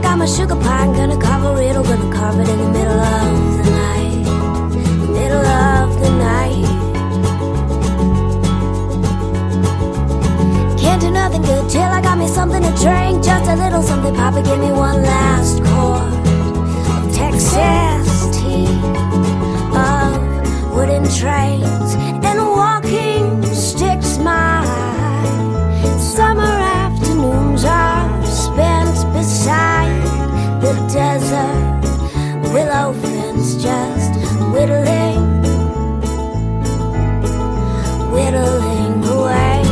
got my sugar pie, I'm gonna carve a riddle, gonna carve it in the middle of the night, middle of the night. Can't do nothing good till I got me something to drink, just a little something, Papa, give me one last chord of Texas tea, of wooden trains and walking sticks. My summer afternoons are spent beside the desert willow fence, just whittling, whittling away.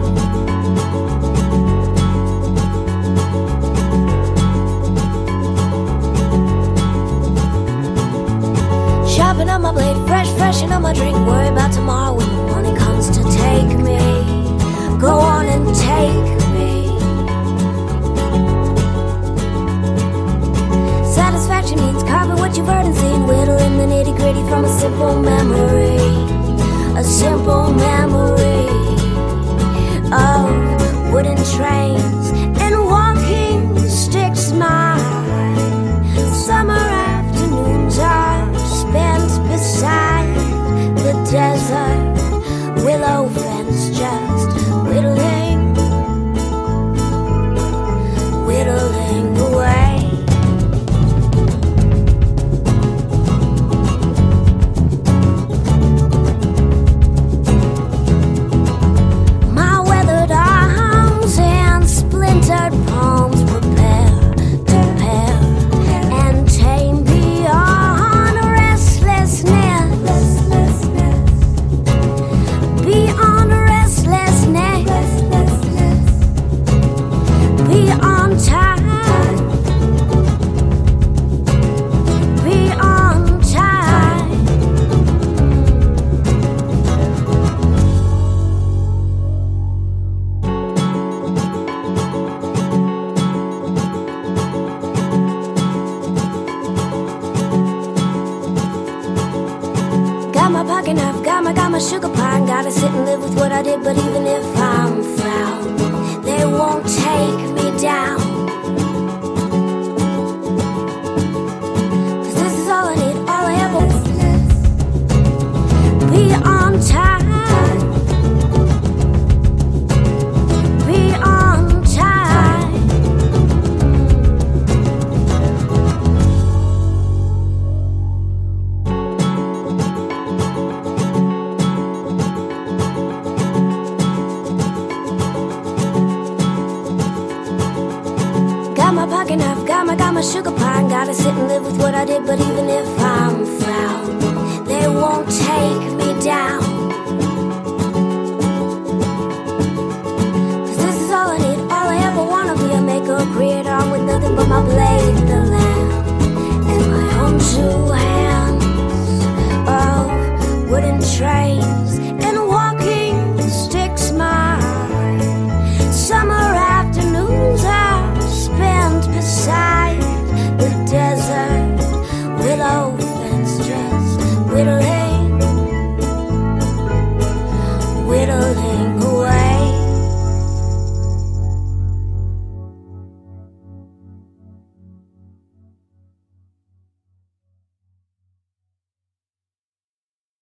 Sharpen up my blade, freshen up my drink, worry about tomorrow when the morning comes to take me. Go on and take me. Satisfaction means carving what you've heard and seen, whittling the nitty gritty from a simple memory, a simple memory of wooden trains and walking sticks. My summer afternoons are spent beside the desert willow fence, just whittling, whittling away. My weathered arms and splintered palms prepare to pair and tame beyond restlessness, beyond restlessness, beyond time, beyond time. Got my pocket knife, got my sugar pie, gotta sit and live with what I did. But even if I'm found, they won't take me down, 'cause this is all I need, all I ever want. Beyond time, beyond time. Got my pocket knife, got my sugar pie, gotta sit and live with what I did. But even if I'm found, they won't take me down, 'cause this is all I need, all I ever wanna be. A maker, creator, I'm with nothing but my blade in the land and my home to have.